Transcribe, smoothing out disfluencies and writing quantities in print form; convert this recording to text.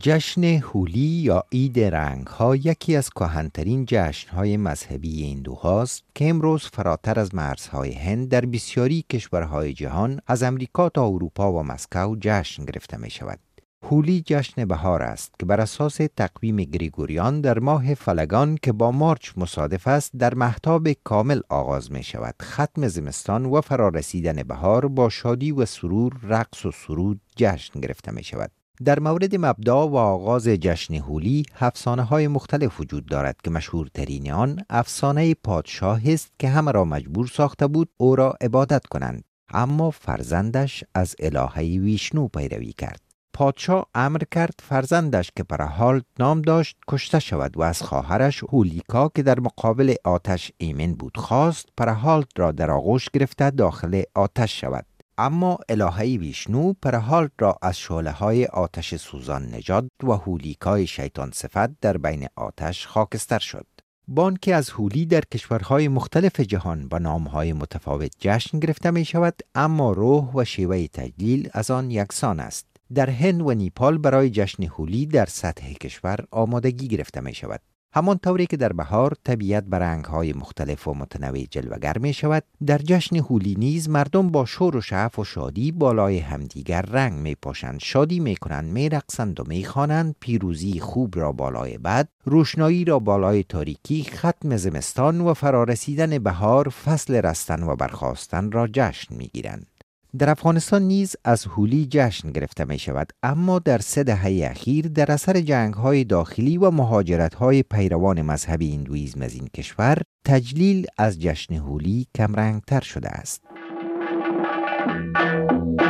جشن هولی یا عید رنگ‌ها یکی از کهن‌ترین جشن‌های مذهبی هندوهاست که امروز فراتر از مرزهای هند در بسیاری کشورهای جهان از امریکا تا اروپا و مسکو جشن گرفته می‌شود. هولی جشن بهار است که بر اساس تقویم گریگوریان در ماه فلگان که با مارچ مصادف است در مهتاب کامل آغاز می شود. ختم زمستان و فرارسیدن بهار با شادی و سرور، رقص و سرود جشن گرفته می شود. در مورد مبدا و آغاز جشن هولی افسانه‌های مختلف وجود دارد که مشهورترین آن افسانه پادشاه است که همه را مجبور ساخته بود او را عبادت کنند، اما فرزندش از الهه ویشنو پیروی کرد. پادشاه امر کرد فرزندش که پرهالت نام داشت کشته شود و از خواهرش هولیکا که در مقابل آتش ایمن بود خواست پرهالت را در آغوش گرفته داخل آتش شود. اما الهه ویشنو پرهالت را از شعله‌های آتش سوزان نجات و هولیکای شیطان صفت در بین آتش خاکستر شد. بانکه از هولی در کشورهای مختلف جهان با نامهای متفاوت جشن گرفته می شود، اما روح و شیوه تجلیل از آن یکسان است. در هند و نیپال برای جشن هولی در سطح کشور آمادگی گرفته می شود. همان طوری که در بهار طبیعت به رنگ‌های مختلف و متنوع جلوه‌گر می شود، در جشن هولی نیز مردم با شور و شعف و شادی بالای همدیگر رنگ می پاشند، شادی می کنند، می رقصند و می خوانند، پیروزی خوب را بالای بد، روشنایی را بالای تاریکی، ختم زمستان و فرارسیدن بهار، فصل رستن و برخاستن را جشن می گیرند. در افغانستان نیز از هولی جشن گرفته می شود، اما در 3 دهه اخیر در اثر جنگ‌های داخلی و مهاجرت‌های پیروان مذهب هندویسم از این کشور تجلیل از جشن هولی کمرنگ‌تر شده است.